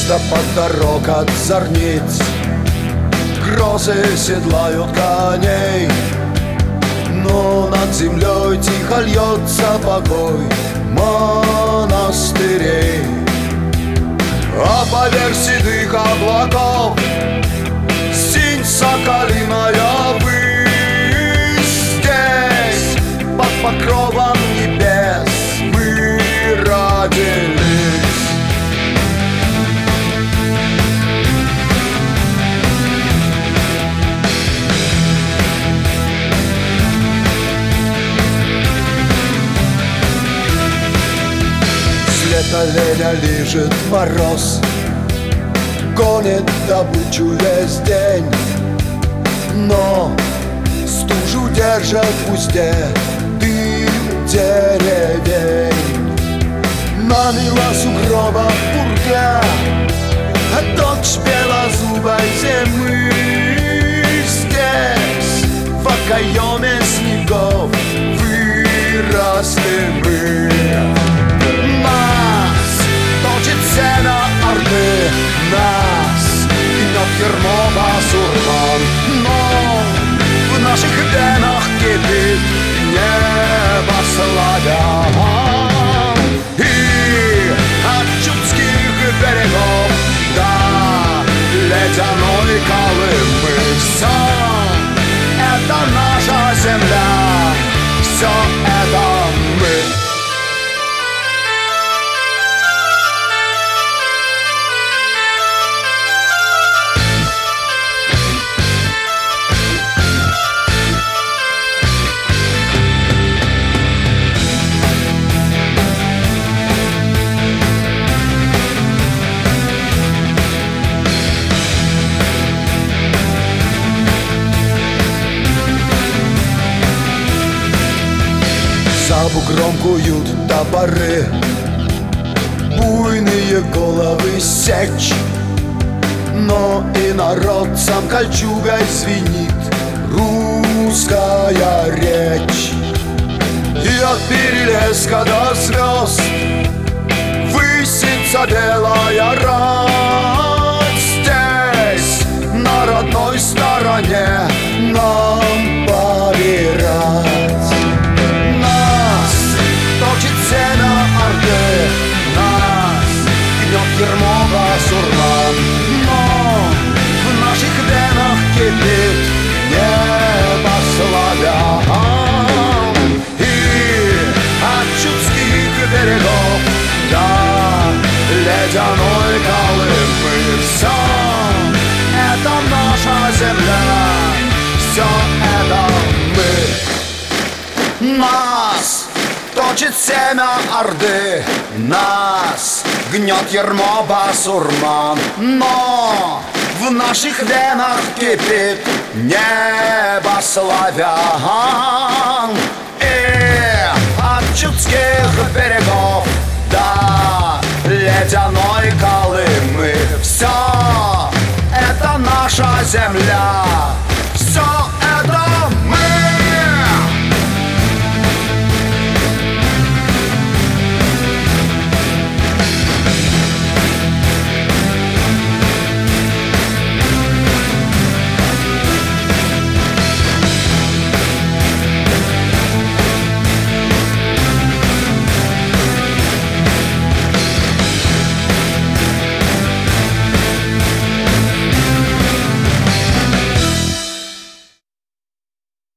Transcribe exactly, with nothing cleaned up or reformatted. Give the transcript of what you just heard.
Листопад дорог от зорниц, грозы седлают коней, но над землей тихо льется покой монастырей. А поверх седых облаков синь соколиная высь. Здесь под покровом небес мы родились. Лето леня лижет мороз, гонит добычу весь день, но стужу держат в узде дым деревень. На милосугробах пурга, а дочь белозубой зимы. Здесь в окоеме снегов выросли мы. Семя Орды нас гнет ермо басурман, но в наших венах кипит небо славян. И от чудских берегов до ледяной Колымы все это наша земля, все это мы. За бугром куют топоры, буйные головы сечь, но и народ сам кольчугой звенит русская речь. И от Перелеска до звезд высится белая рать. Здесь на родной стороне нам помирать. Семя Орды нас гнет ермо басурман, но в наших венах кипит небо славян. И от чудских берегов до ледяной Колымы все это наша земля, все это мы. Нас точит семя Орды, нас гнет ермо басурман, но в наших венах кипит небо славян. И от чудских берегов до ледяной Колымы все это наша земля,